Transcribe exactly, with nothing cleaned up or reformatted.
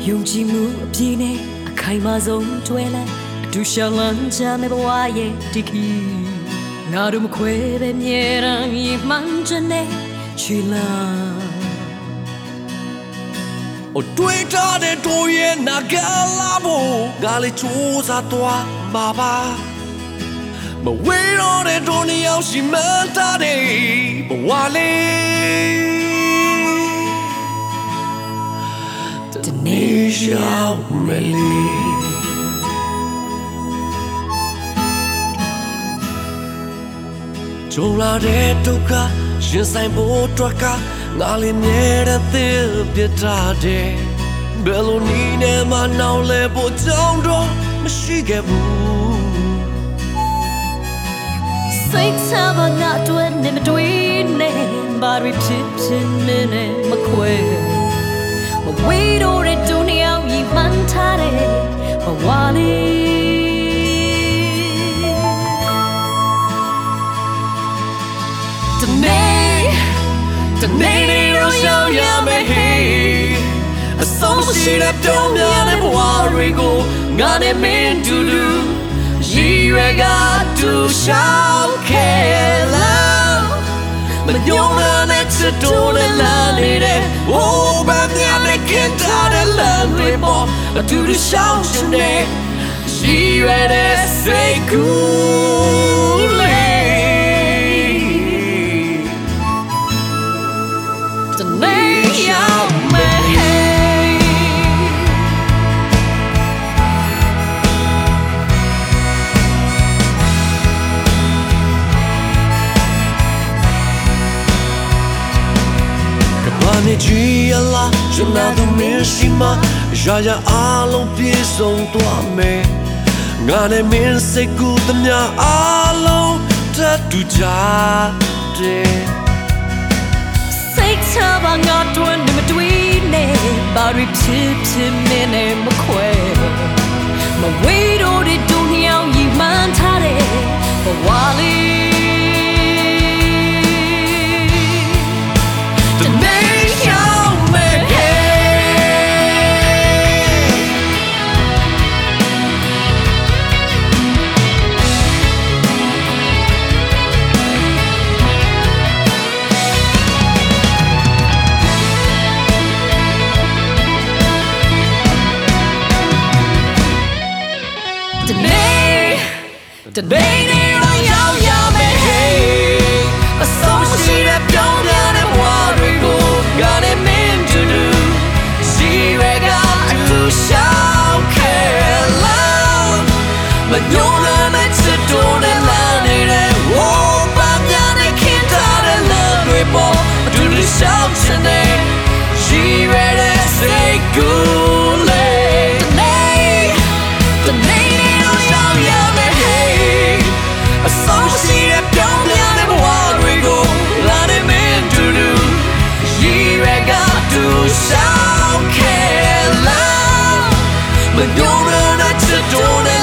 用ကြည်မှုအပြည့်နဲ့အခိုင်အမာဆုံးတွဲလန်းအတူရှောင်းလန်းချမဲ့ဘဝရဲ့တခီငါတို့မခွဲပဲမြဲတမ်းရမှန်ချင်တဲ့ချီလန်း哦，对着的多远那个拉布，咖喱煮啥多妈妈，我围绕的多你要是门大的不瓦哩，的你小美丽。做了的都卡，现在不抓卡。哪里面的特别大的，别路你那么闹嘞不讲着，没事个不。 စိတ်ချပါငါတို့နဲ့မတွေ့နဲ့ဘာတွေဖြစ်ဖြစ်မင်းနဲ့မခွဲမဝေးတော့တဲ့ဒုနီယာကြီးမှန်ထားတဲ့ဘဝလေးတနေ့တနေ့နေ့ရောရောက်ရမယ်ဟေးအဆုံးရှိတဲ့ပြုံးများတဲ့ဘဝတွေကိုငါနဲ့မင်းတူတူရည်ရွယ်ကတူရှောက်ခဲ့လားမညုံတဲ့ချစ်တော်နဲ့လာနေတဲ့ဟိုးဘာများနဲ့ခင်ထားတဲ့လမ်းတွေပေါ်အတူတူရှောက်ချင်တဲ့ရည်ရွယ်တဲ့စိတ်ကူးလေးတနေ့ရောက်မယ်你只要拉，就那都没什么，ရာရာအားလုံးပြည့်စုံသွားမယ်ငါနဲ့မင်းစိတ်ကူးသမျှအားလုံးတတ်တူကြတယ်စိတ်ချပါငါတို့နဲ့မတွေ့နဲ့ဘာတွေဖြစ်ဖြစ်မင်းနဲ့မခွဲမဝေးတော့တဲ့ဒုနီယာကြီးမှန်ထားတဲ့ဘဝလေးတနေ့နေ့တော့ရောက်ရမယ်ဟေးအဆုံးရှိတဲ့ပြုံးများတဲ့ဘဝတွေကိုငါနဲ့မင်းတူတူစီရကအတူရှောက်ခဲ့လားမညိုတဲ့ချစ်တော်နဲ့လာနေတဲ့ဟိုးဘာများနဲ့ခင်ထားတဲ့လမ်းတွေပေါ်အတူတူရှောက်ချင်တဲ့စီရတဲ့စိတ်ကူးလေးတနေ့တနေ့နေ့တော့ရောက်ရမယ်အဆုံးရှိတဲ့ပြုံးများတဲ့ဘဝတွေကိုလာနေမင်းတူတူရည်ရွယ်ကတူရှောက်ခဲ့လားမညိုတဲ့ချစ်တော်နဲ့